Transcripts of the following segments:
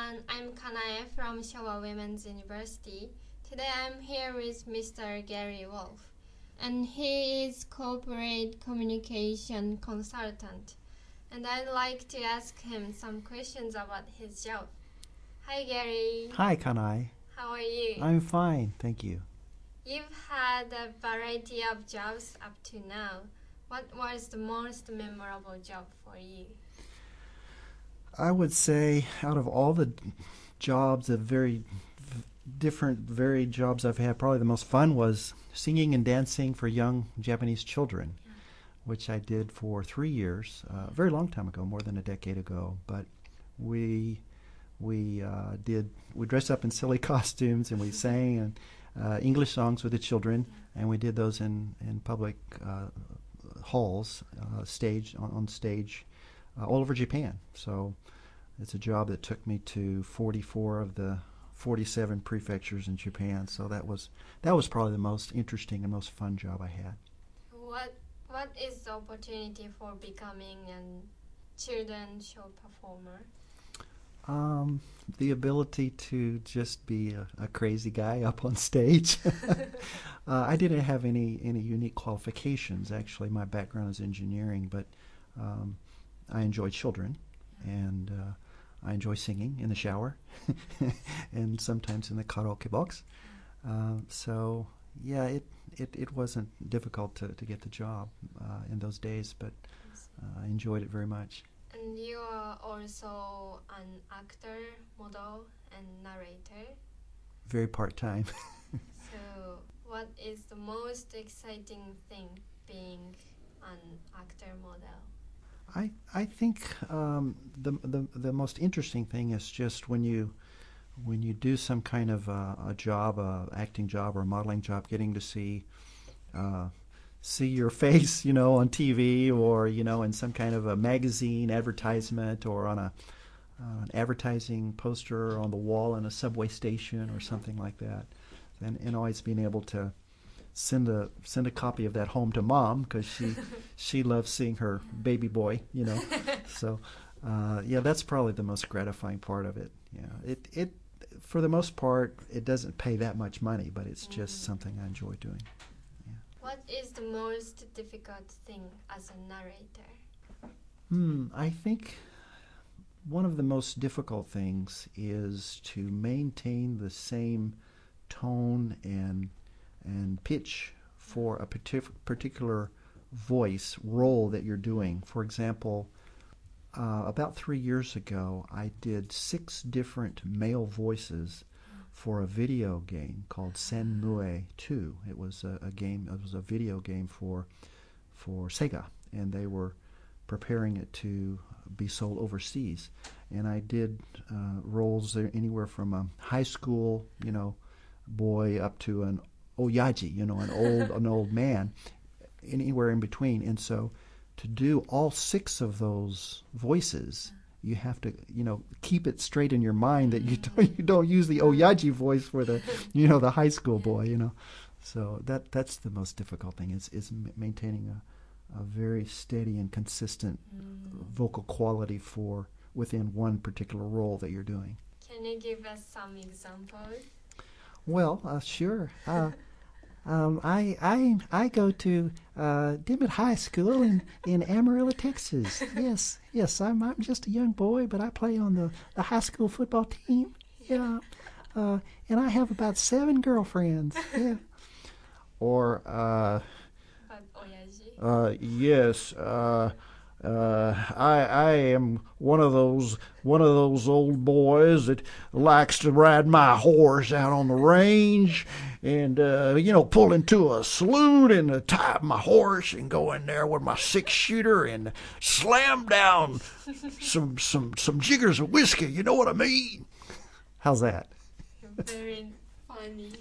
everyone, I'm Kanae from Showa Women's University. Today I'm here with Mr. Gary Wolf, and he is corporate communication consultant. And I'd like to ask him some questions about his job. Hi Gary. Hi, Kanai. How are you? I'm fine, thank you. You've had a variety of jobs up to now. What was the most memorable job for you? I would say out of all the jobs, the very different, varied jobs I've had, probably the most fun was singing and dancing for young Japanese children, which I did for 3 years, a very long time ago, more than a decade ago. But we dressed up in silly costumes and we sang English songs with the children, and we did those in public halls, on stage, all over Japan. So it's a job that took me to 44 of the 47 prefectures in Japan. So that was probably the most interesting and most fun job I had. What is the opportunity for becoming a children's show performer? The ability to just be a crazy guy up on stage. I didn't have any unique qualifications. Actually, my background is engineering, but I enjoy children, and I enjoy singing in the shower, and sometimes in the karaoke box. So yeah, it wasn't difficult to get the job in those days, but I enjoyed it very much. And you are also an actor, model, and narrator. Very part-time. So what is the most exciting thing being an actor model? I think the most interesting thing is just when you do some kind of a job, a acting job or a modeling job, getting to see your face, on TV or in some kind of a magazine advertisement or on an advertising poster on the wall in a subway station or something like that, and always being able to send a copy of that home to mom because she loves seeing her baby boy, So that's probably the most gratifying part of it. Yeah, it for the most part it doesn't pay that much money, but it's just something I enjoy doing. Yeah. What is the most difficult thing as a narrator? I think one of the most difficult things is to maintain the same tone and pitch for a particular voice role that you're doing. For example, about 3 years ago, I did 6 different male voices for a video game called Senmue 2. It was a game. It was a video game for Sega, and they were preparing it to be sold overseas. And I did roles there anywhere from a high school, boy up to an oyaji, an old man, anywhere in between. And so to do all 6 of those voices, you have to, keep it straight in your mind that you don't use the oyaji voice for the, the high school boy, So that's the most difficult thing is maintaining a very steady and consistent vocal quality within one particular role that you're doing. Can you give us some examples? Well, sure. I go to Dimmitt High School in Amarillo, Texas. Yes, I'm just a young boy, but I play on the high school football team. Yeah, and I have about 7 girlfriends. Yeah. Or yes. I am one of those old boys that likes to ride my horse out on the range and pull into a saloon and tie up my horse and go in there with my 6-shooter and slam down some jiggers of whiskey. You know what I mean? How's that? Very funny.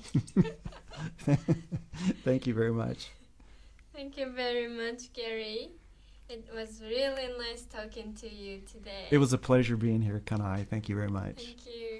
Thank you very much. Thank you very much, Gary. It was really nice talking to you today. It was a pleasure being here, Kanai. Thank you very much. Thank you.